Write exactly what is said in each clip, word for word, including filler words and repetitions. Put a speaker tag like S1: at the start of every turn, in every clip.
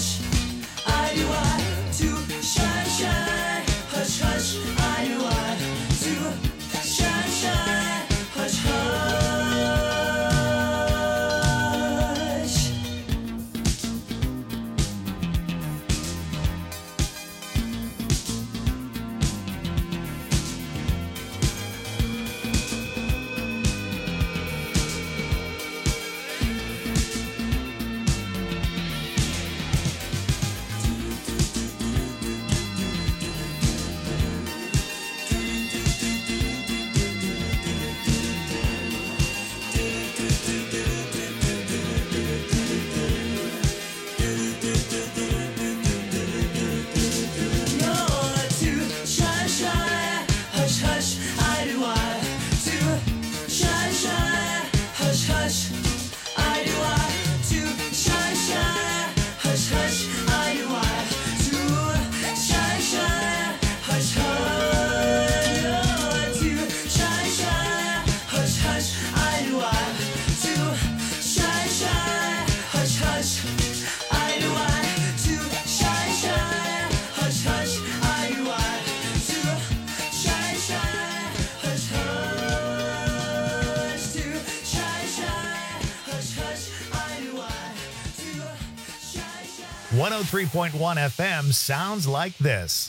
S1: one oh three point one F M sounds like this.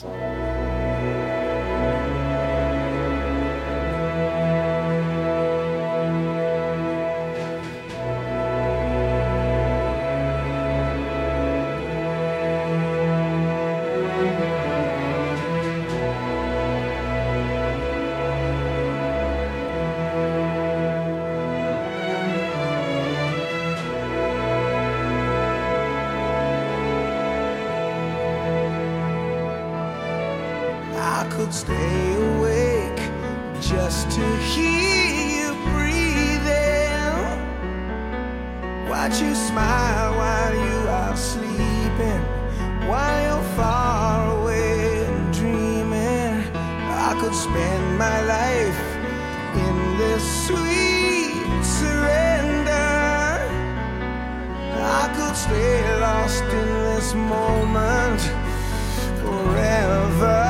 S2: Stay awake just to hear you breathing. Watch you smile while you are sleeping, while you're far away and dreaming. I could spend my life in this sweet surrender. I could stay lost in this moment forever.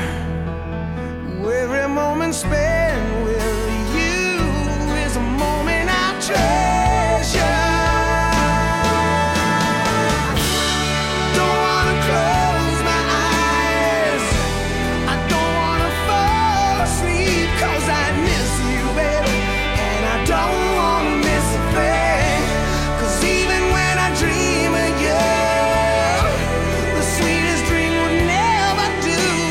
S2: Every moment spent with you is a moment I treasure. Don't wanna close my eyes, I don't wanna fall asleep, 'cause I miss you, baby, and I don't wanna miss a thing. 'Cause even when I dream of you, the sweetest dream would never do.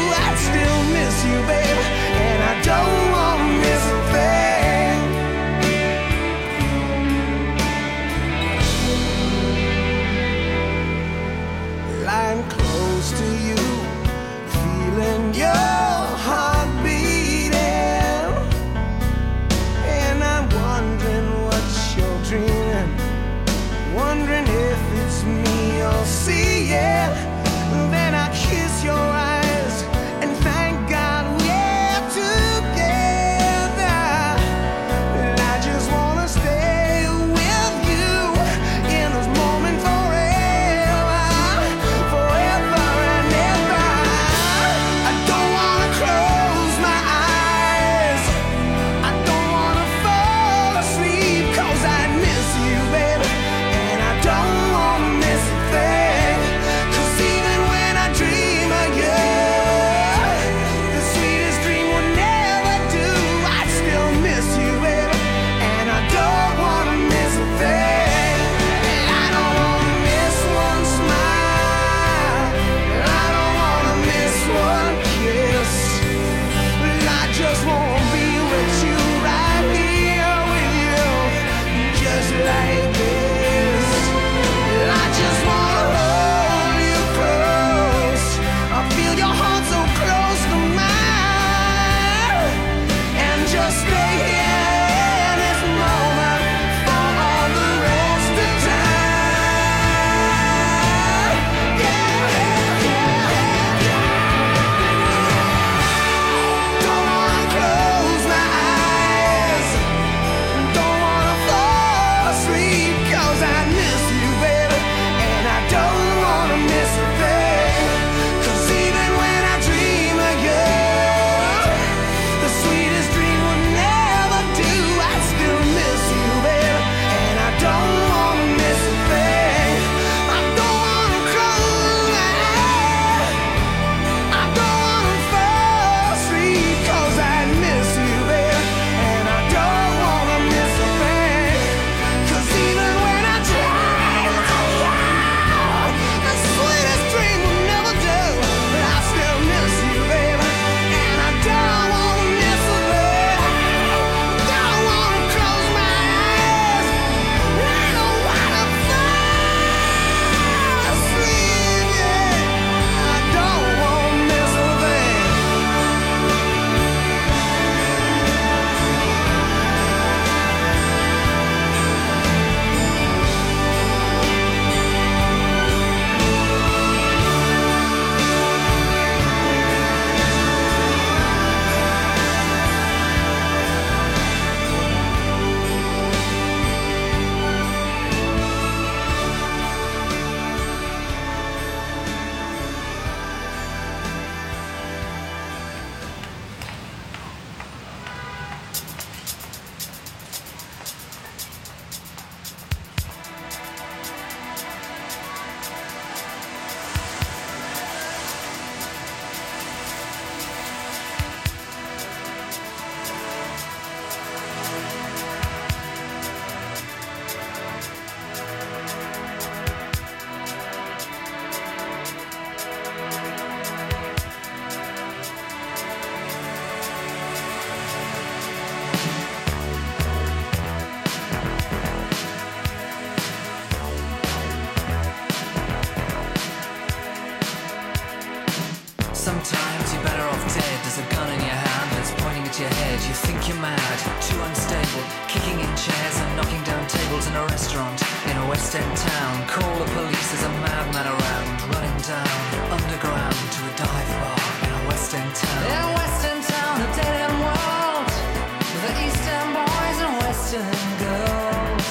S3: to your head, you think you're mad, too unstable, kicking in chairs and knocking down tables in a restaurant in a West End town. Call the police, there's a madman around, running down underground to a dive bar in a West End town. In a West End town, a dead end world, the East End boys and West End girls.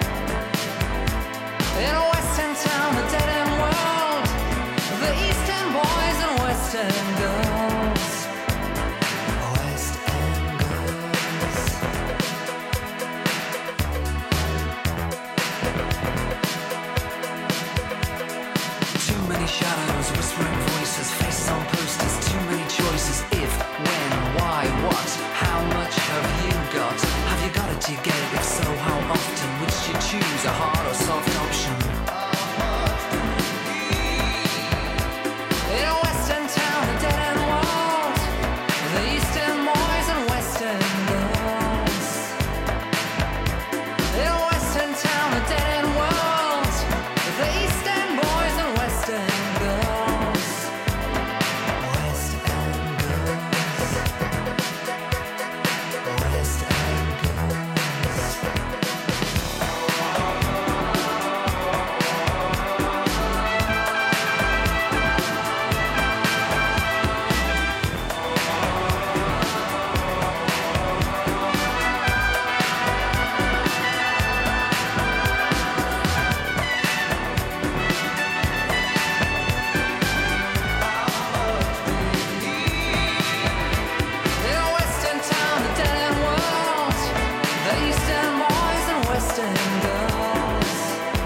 S3: In a West End town, a dead end world, the East End boys and West End girls. West End girls. Too many shadows, whispering voices, faces on posters, too many choices. If, when, why, what, how much have you got? Have you got it, do you get it? If so, how often? Which do you choose, a hard or soft option? In a West End town, a dead end world, the East End boys and West End girls. In a West End town, a dead end world, the East End boys and West End girls. West End girls. West End girls. In a West End town, a dead end world, the East End boys and West End girls.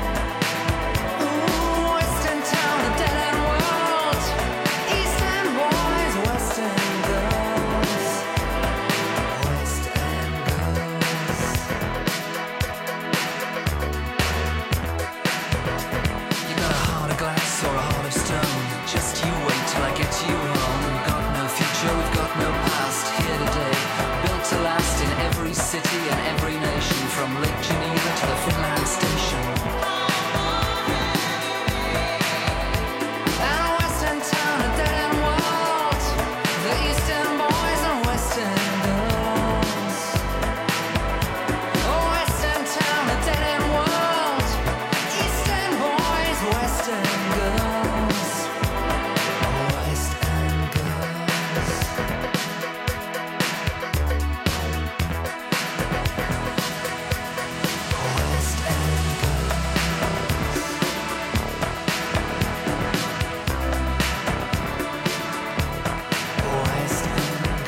S3: Ooh, West End town, a dead end world, East End boys, West End girls. West End girls. You got a heart of glass or a heart of stone. Just you wait till I get you home. We've got no future, we've got no past. Here today, built to last in every city and every nation, from Lake Geneva to the Finland station. And a West End town, a dead end world, the East End boys and West End girls. Oh, West End town, a dead end world, East End boys, West End girls. West End girls. West End girls. West End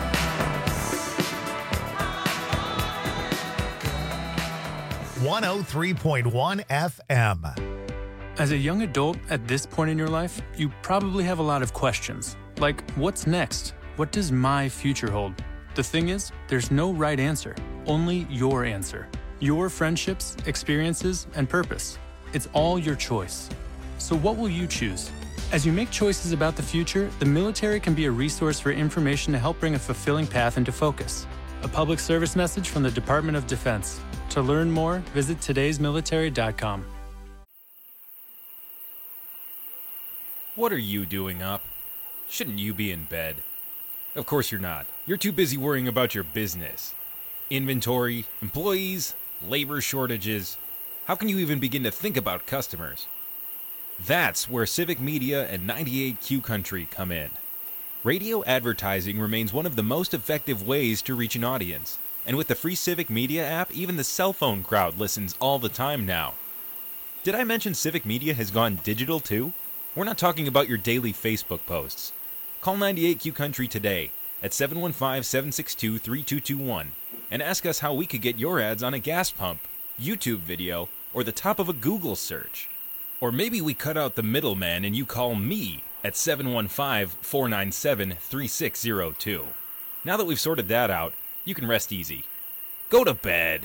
S3: girls.
S1: one oh three point one F M.
S4: As a young adult at this point in your life, you probably have a lot of questions. Like, what's next? What does my future hold? The thing is, there's no right answer, only your answer. Your friendships, experiences, and purpose. It's all your choice. So what will you choose? As you make choices about the future, the military can be a resource for information to help bring a fulfilling path into focus. A public service message from the Department of Defense. To learn more, visit todays military dot com.
S5: What are you doing up? Shouldn't you be in bed? Of course you're not. You're too busy worrying about your business. Inventory, employees, labor shortages. How can you even begin to think about customers? That's where Civic Media and ninety-eight Q Country come in. Radio advertising remains one of the most effective ways to reach an audience. And with the free Civic Media app, even the cell phone crowd listens all the time now. Did I mention Civic Media has gone digital too? We're not talking about your daily Facebook posts. Call ninety-eight Q Country today at seven one five, seven six two, three two two one and ask us how we could get your ads on a gas pump, YouTube video, or the top of a Google search. Or maybe we cut out the middleman and you call me at seven one five, four nine seven, three six zero two. Now that we've sorted that out, you can rest easy. Go to bed.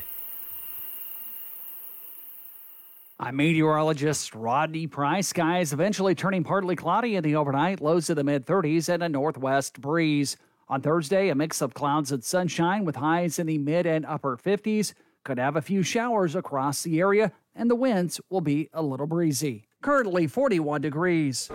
S6: I'm meteorologist Rodney Price. Skies eventually turning partly cloudy in the overnight, lows to the mid-thirties and a northwest breeze. On Thursday, a mix of clouds and sunshine with highs in the mid and upper fifties. Could have a few showers across the area, and the winds will be a little breezy. Currently forty-one degrees.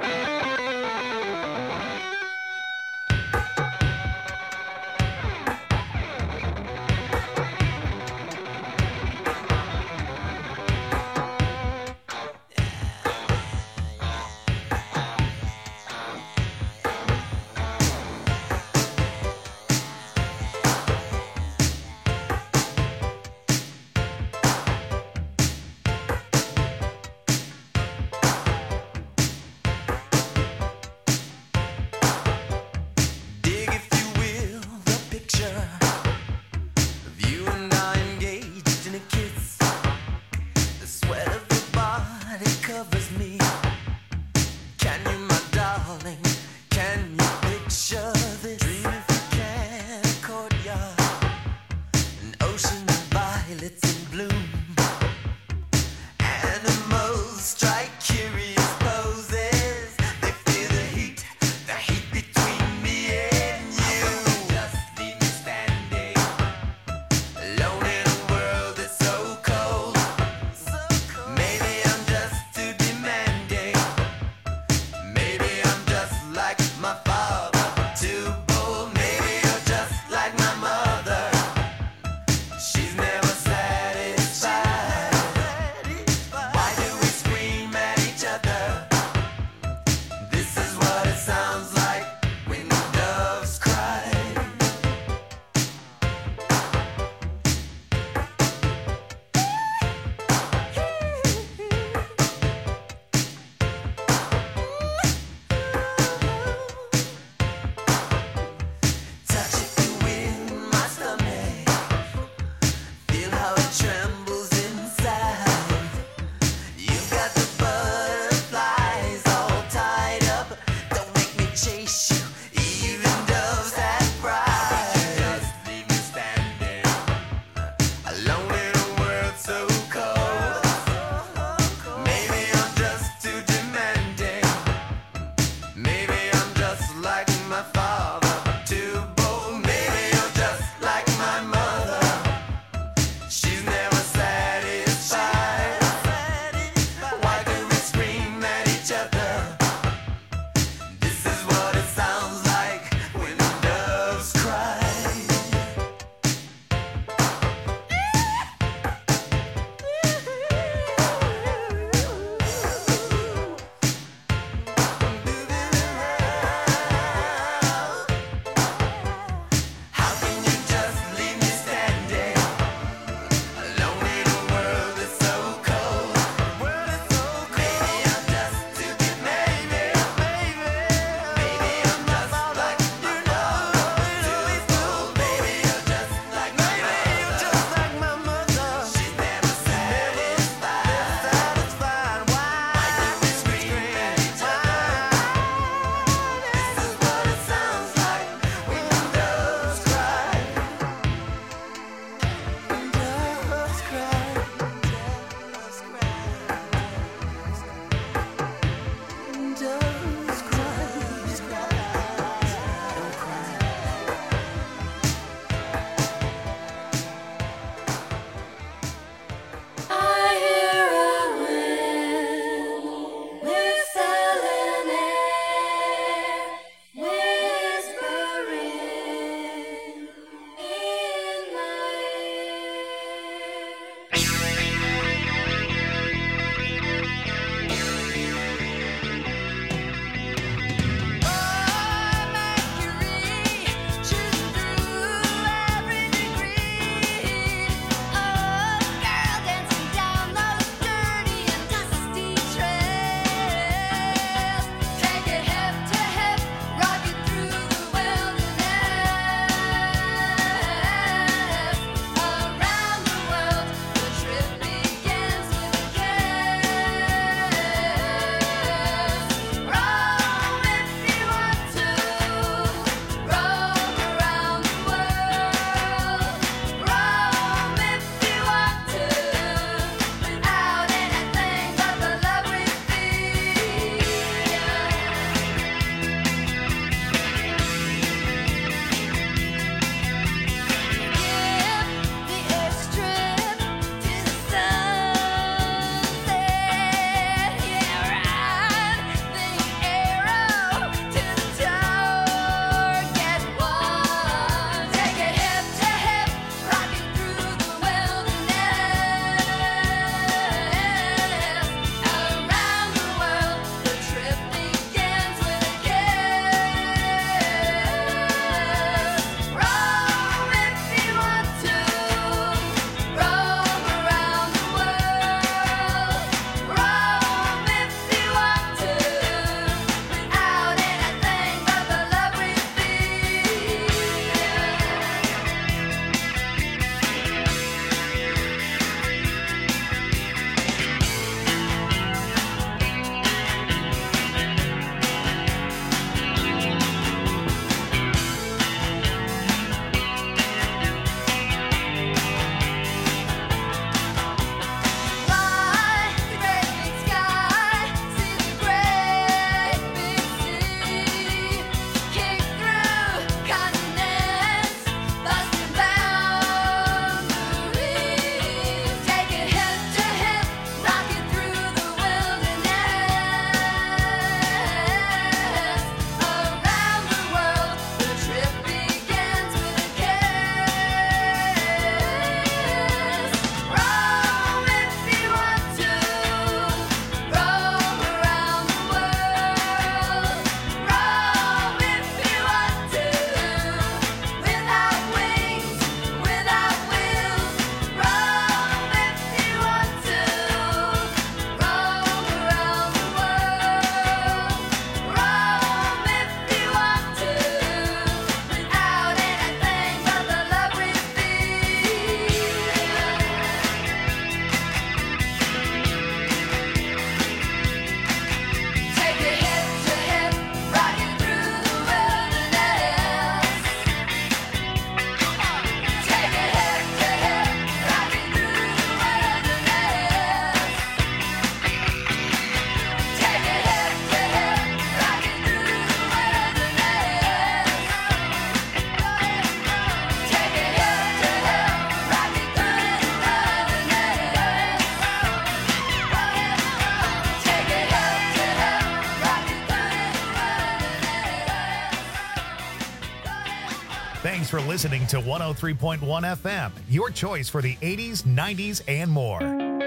S1: Thanks for listening to one oh three point one F M, your choice for the eighties, nineties, and more.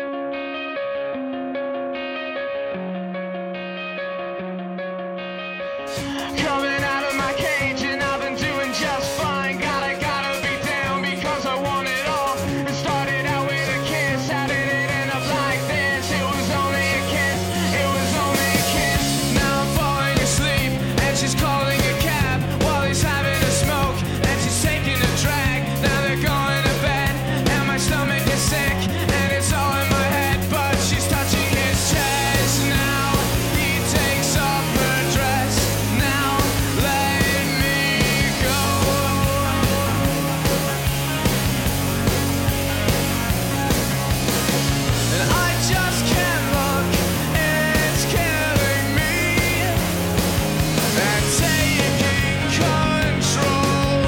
S2: Coming out of my cage and I've been doing just fine. Gotta, gotta be down because I want it all. It started out with a kiss. How did it end up like this? It was only a kiss. It was only a kiss. Now I'm falling asleep and she's calling a cab while he's having a smoke and she's taking a drag. Now they're going to bed and my stomach is sick and it's all in my head, but she's touching his chest. Now he takes off her dress. Now let me go. And I just can't look. It's killing me. And taking control.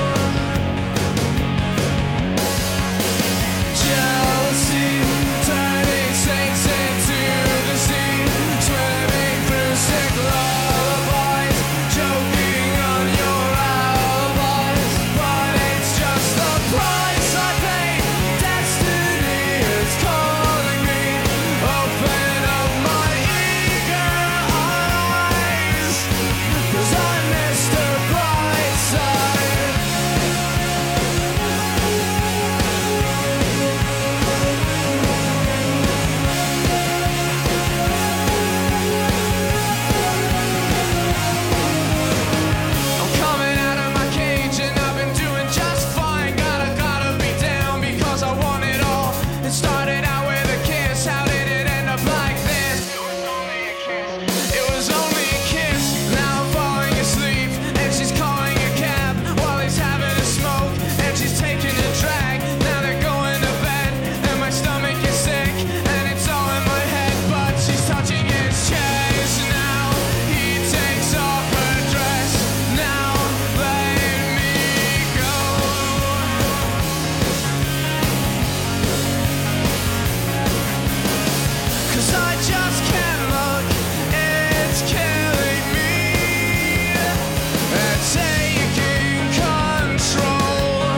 S2: Jealousy turning saints into the sea, swimming through sick lullabies, choking on your alibis. But it's just the price I pay. Destiny is calling me. Open up my eager eyes, 'cause I missed the bright side. I'm coming out of my cage and I've been doing just fine. Gotta, gotta be down because I want it all. It started out with a kiss. How did it end up like this? It was only a kiss. It was only a kiss. Now I'm falling asleep and she's calling a cab while he's having a smoke and she's taking a drag. Now they're going to bed and my stomach is sick and it's all in my head, but she's touching his chest. Now he takes off her dress. Now let me go. 'Cause I just can't look. It's killing me. And taking control.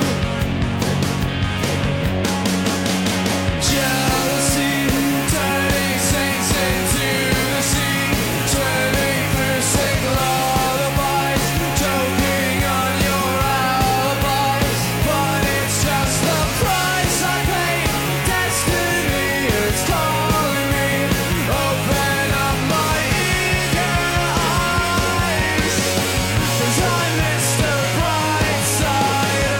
S2: Jealousy turning saints into the sea, swimming through sick lullabies, choking on your alibis. But it's just the price I pay. Destiny is calling me. Open up my eager eyes, 'cause I missed the bright side.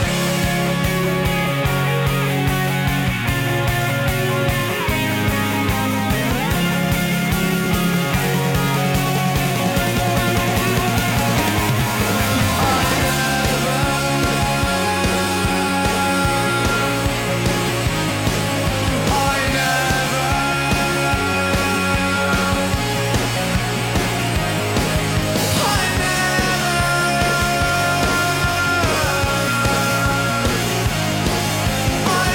S2: I never, I never, I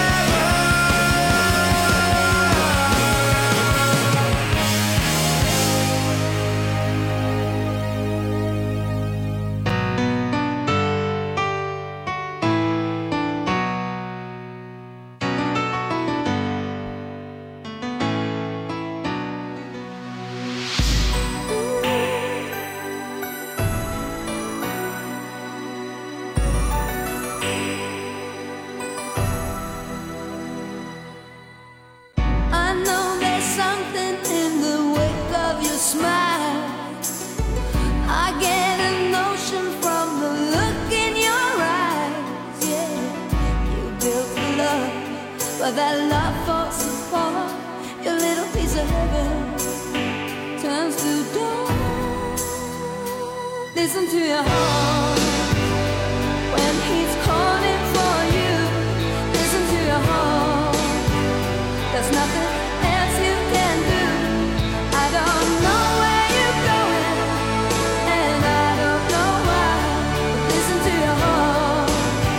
S2: I know there's something in the wake of your smile. I get a notion from the look in your eyes. Yeah, you built the love, but that love falls apart. Your little piece of heaven turns to dawn. Listen to your heart when he's calling for you. Listen to your heart. There's nothing else you can do. I don't know where you're going, and I don't know why. But listen to your heart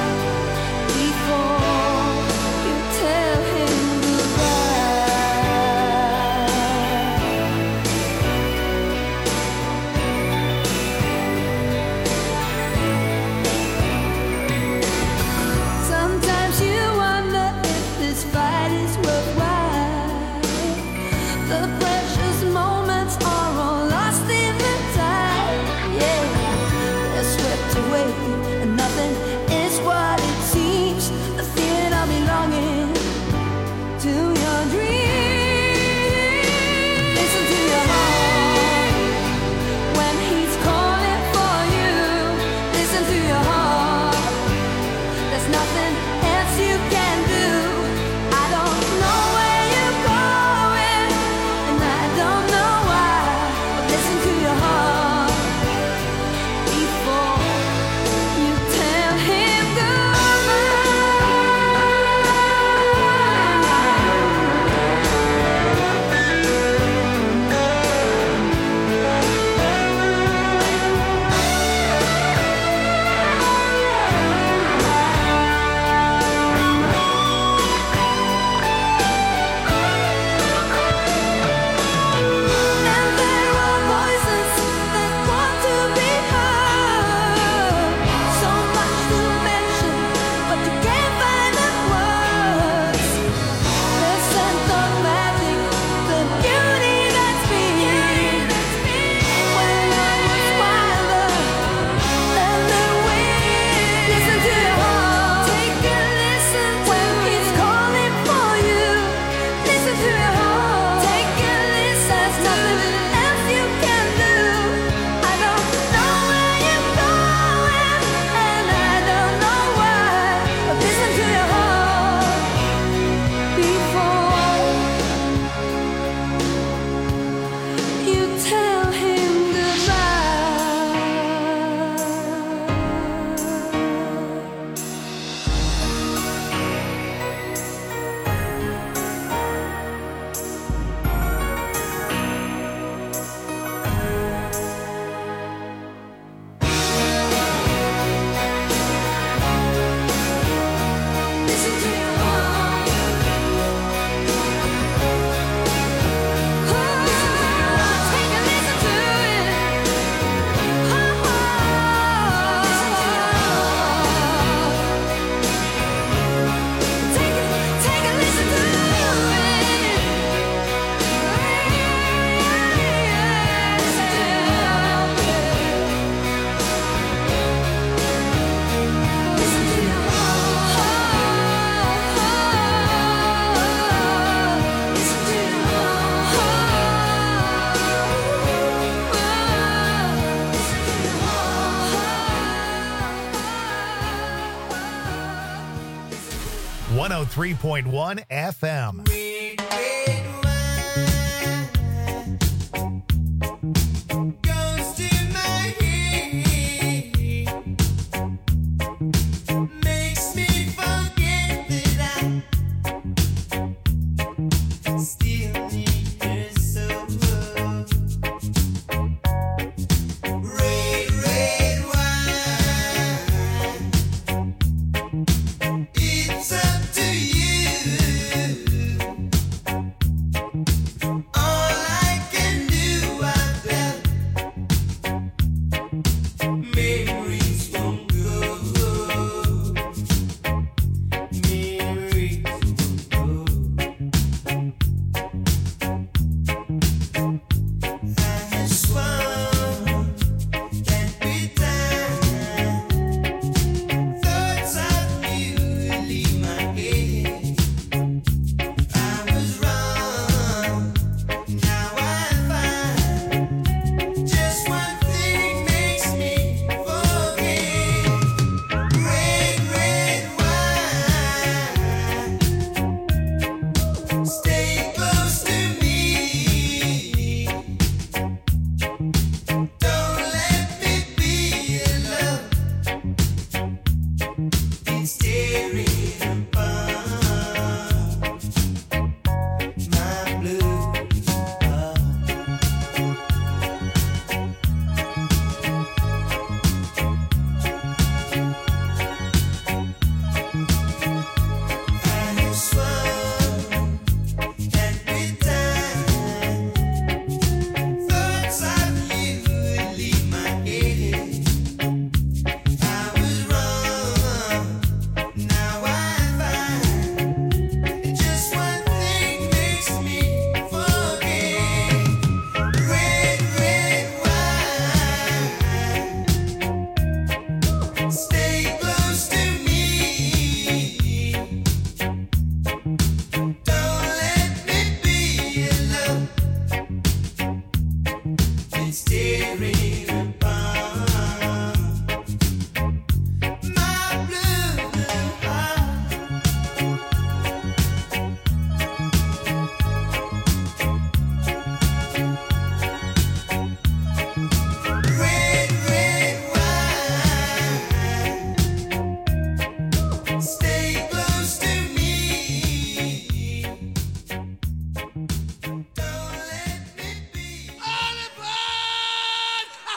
S2: before you tell him goodbye.
S1: one oh three point one F M.
S2: Red, red wine goes to my head, makes me forget that I still need her so. Red, red wine, it's up to you. All I can do, I felt memories won't go. Memories won't go. I have swum that bit time. Thoughts of you leave my head. I was wrong. Now I find just one thing makes me forget. Red, red wine, stay close to me. Don't let me be alone. It's tearing apart my blue heart. I have swum that bit time. Thoughts of you leave my head. I was wrong. Now I find just one thing makes me forget. Red, red wine, stay close to me. Don't let me be alone. It's tearing apart my blue heart. Red, red wine, stay close to me. Don't let me be all aboard.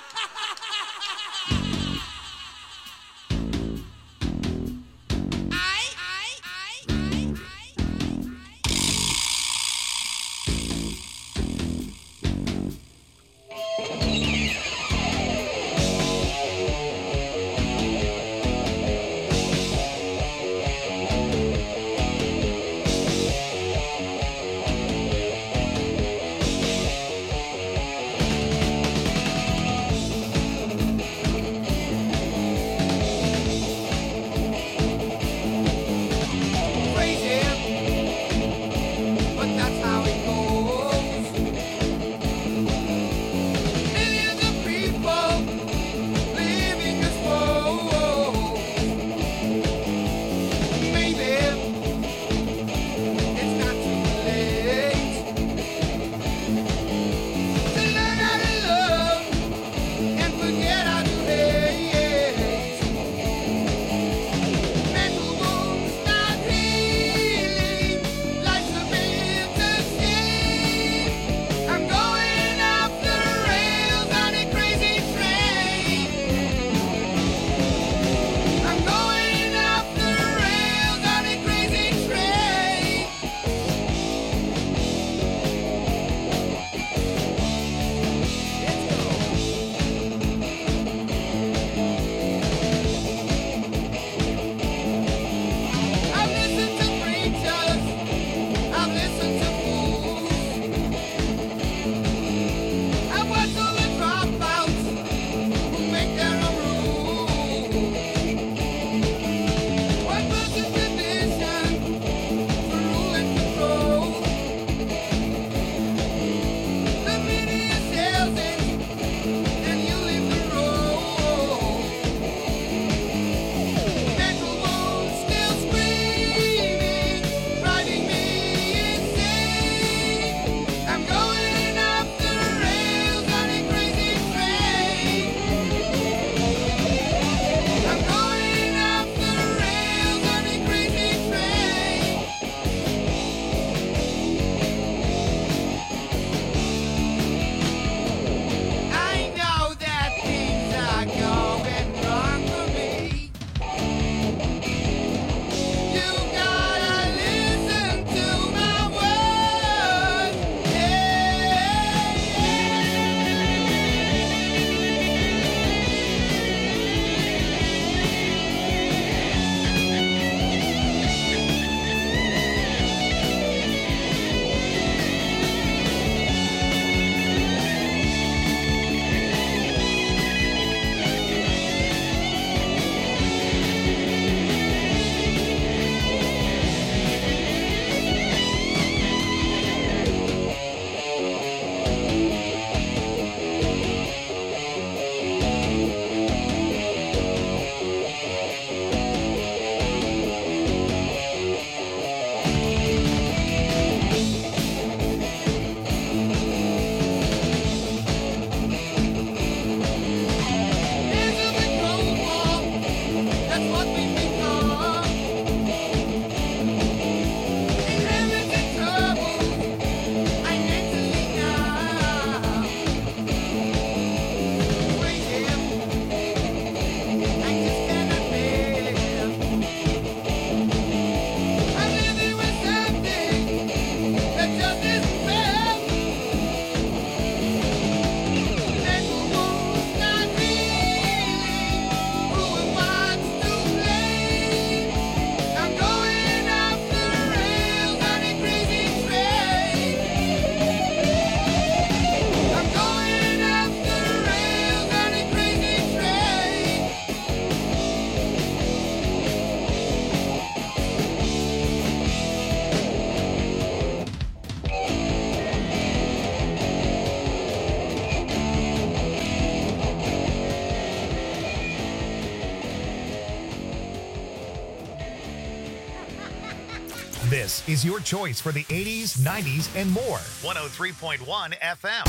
S1: This is your choice for the eighties, nineties, and more. one oh three point one F M.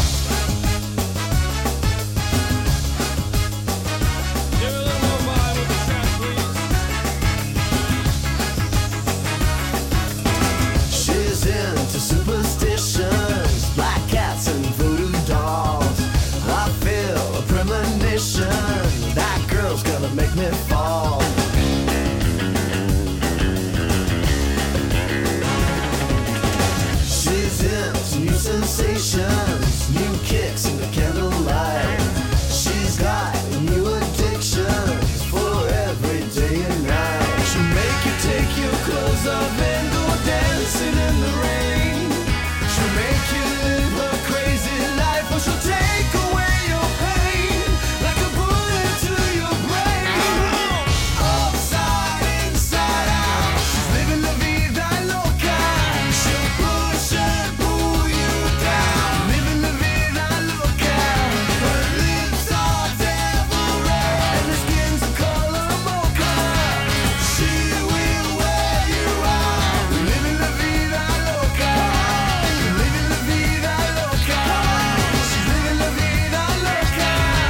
S2: She's into superstitions, black cats and voodoo dolls. I feel a premonition, that girl's gonna make me fall. She's into new sensations, new kicks in the candlelight. She's got new addictions for every day and night. She'll make you take your clothes off and go dancing in the rain. She'll make you live a crazy life, or she'll take away your pain like a bullet to your brain. Upside, inside out, she's living la vida loca. She'll push and pull you down, living la vida loca. Her lips are devil red and her skin's the color mocha. She will wear you out, living la vida loca, living la vida loca. She's living la vida loca.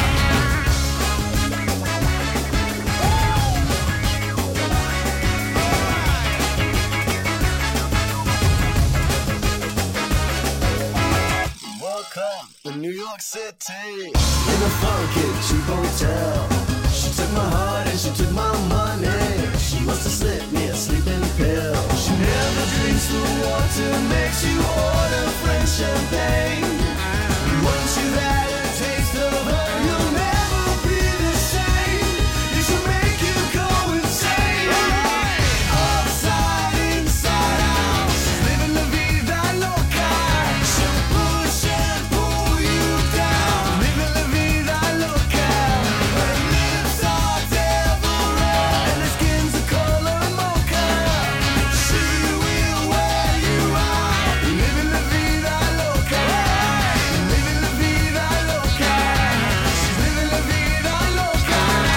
S2: Welcome to New York City, in a funky cheap hotel. She took my heart and she took my money. She must have slipped me a sleeping pill. She never drinks the water, makes you order French champagne. Once you've had a taste of her, you'll never be the same. You should make you go insane. Upside, inside out, she's living la vida loca. She'll push and pull you down, living la vida loca. Her lips are devil red and her skin's the color mocha. She will wear you out, living la vida loca, living la vida loca. She's living la vida loca.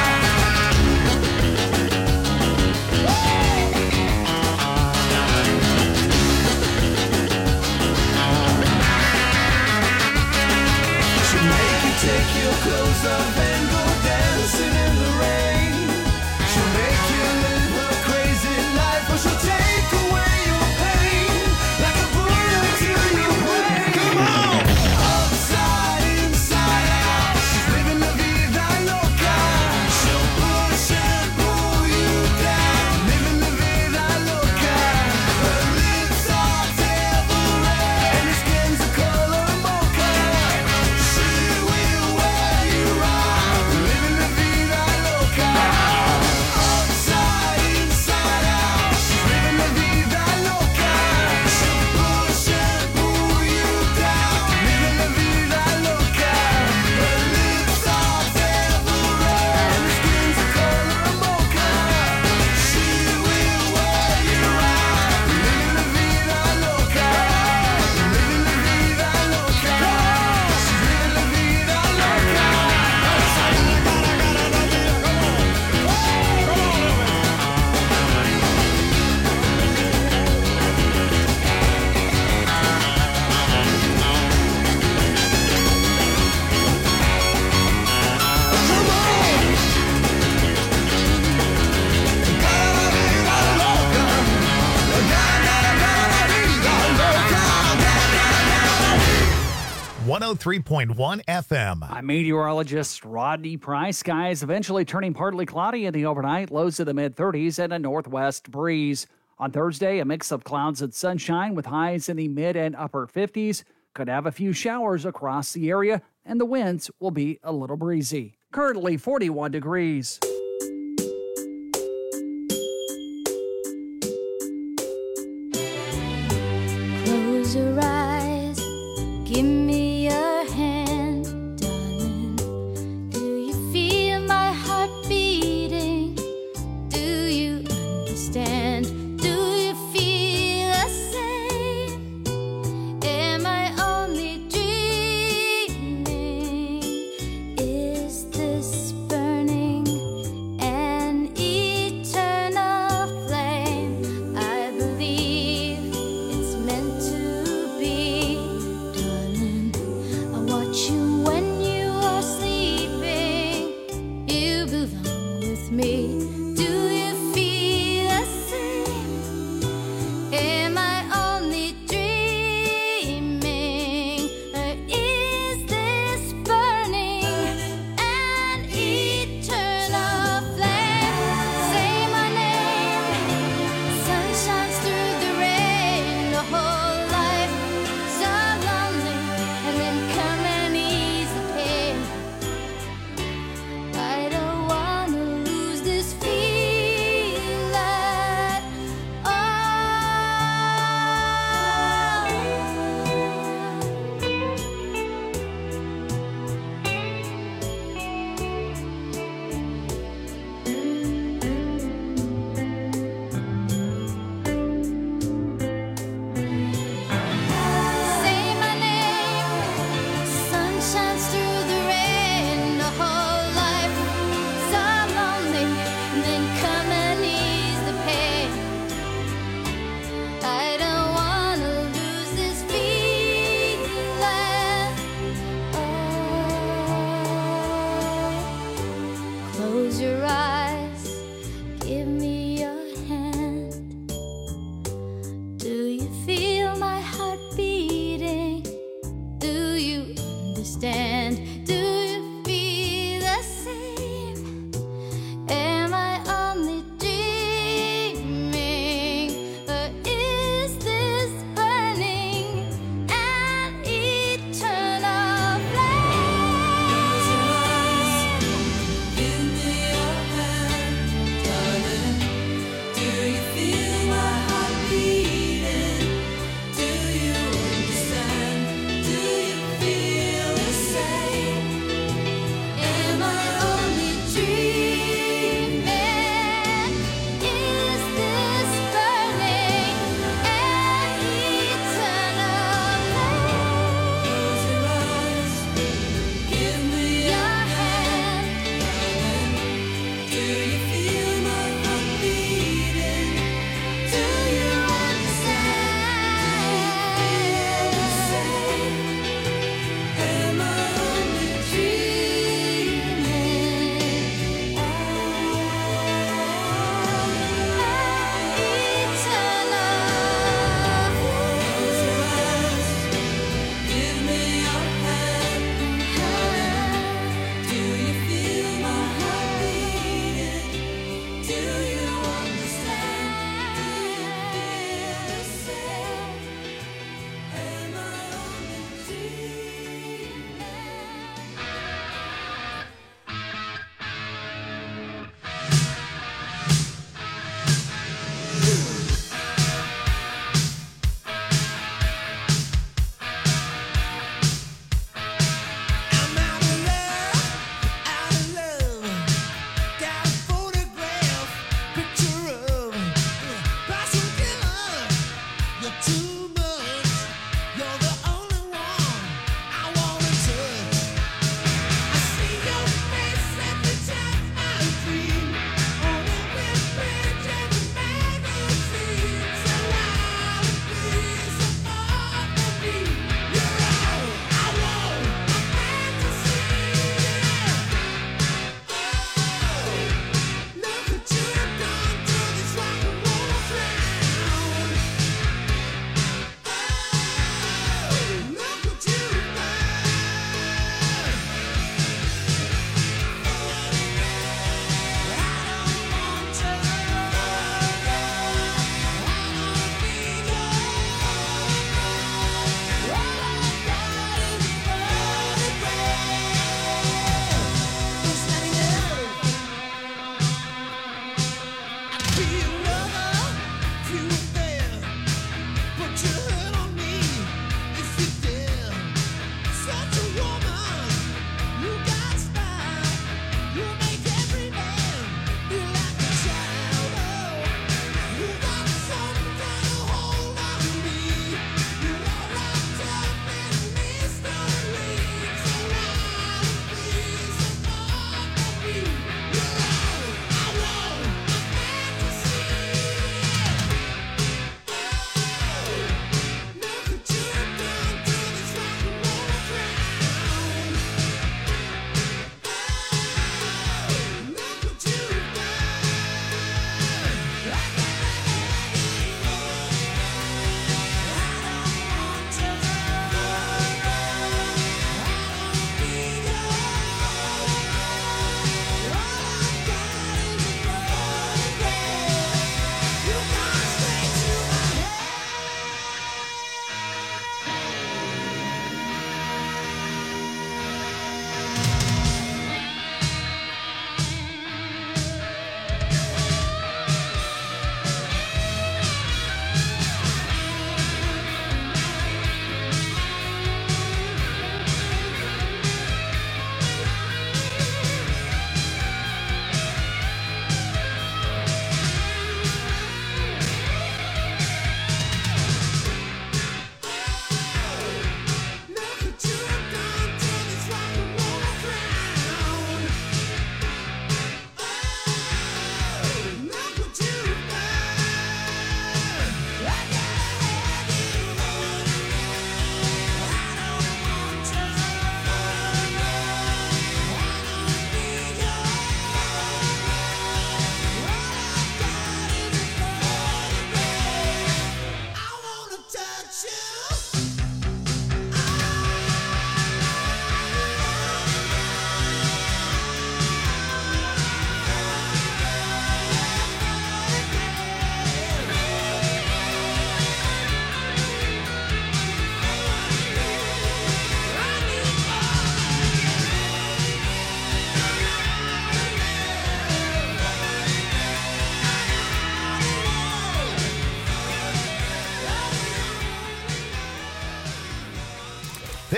S2: She'll make you take your clothes off and go dancing in the rain. She'll make you live a crazy life, or she'll take away your pain like a bullet to your brain. Come on! Upside, inside out, she's living la vida loca. She'll push and pull you down, living la vida loca. Her lips are devil red and her skin's the color mocha. She will wear you out, living la vida loca. Upside, inside out, she's living la vida loca. She'll push and pull you down, living la vida loca. Her lips are devil red and her skin's the color mocha. She will wear you out, living la vida loca, living la vida loca. She's living la vida loca.
S1: one oh three point one F M.
S6: I'm meteorologist Rodney Price. Skies eventually turning partly cloudy in the overnight, lows to the mid thirties and a northwest breeze. On Thursday, a mix of clouds and sunshine with highs in the mid and upper fifties. Could have a few showers across the area, and the winds will be a little breezy. Currently forty-one degrees.
S7: Close your eyes, give me your hand, darling. Do you feel my heart beating? Do you understand? Do you feel the same? Am I only dreaming? Is this burning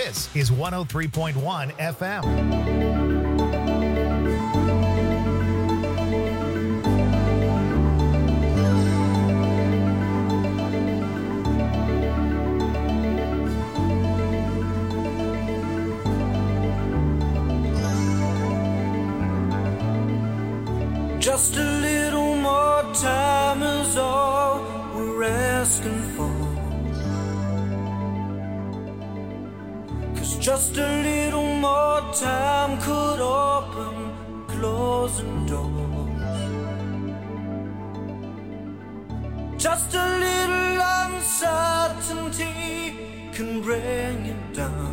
S1: This is one oh three point one F M.
S2: Just a little more time is all we're asking for. 'Cause just a little more time could open closing doors. Just a little uncertainty can bring it down.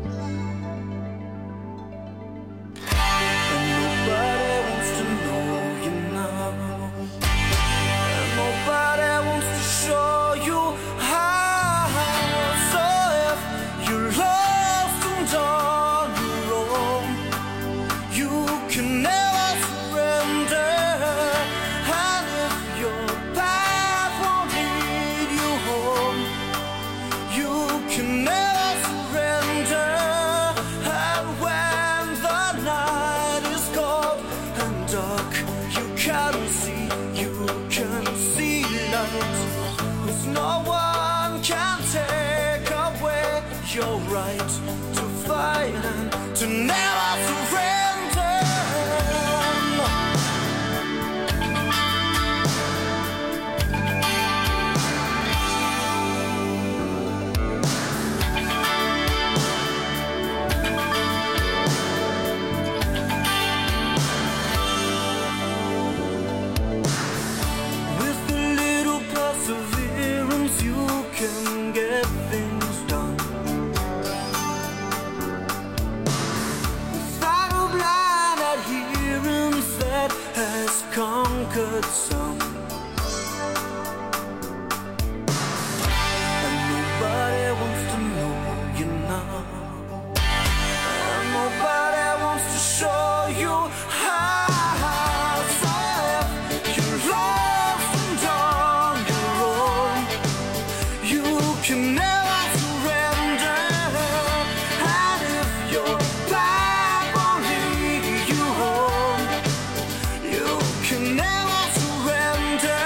S2: And nobody wants to know you now. And nobody wants to show you how. So if you're lost and on your own, you can never surrender. And if your path won't lead you home, you can never surrender. And when the night is cold and dark, you can see, you can see light. 'Cause no one can take away your right to fight and to never surrender. With a little perseverance, you can get things done. Without a blind adherence that has conquered some. And nobody wants to know you now. And nobody wants to show you how. So if you're lost and on your own, you can never surrender. And if your path won't lead you home, you can never surrender.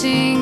S7: sing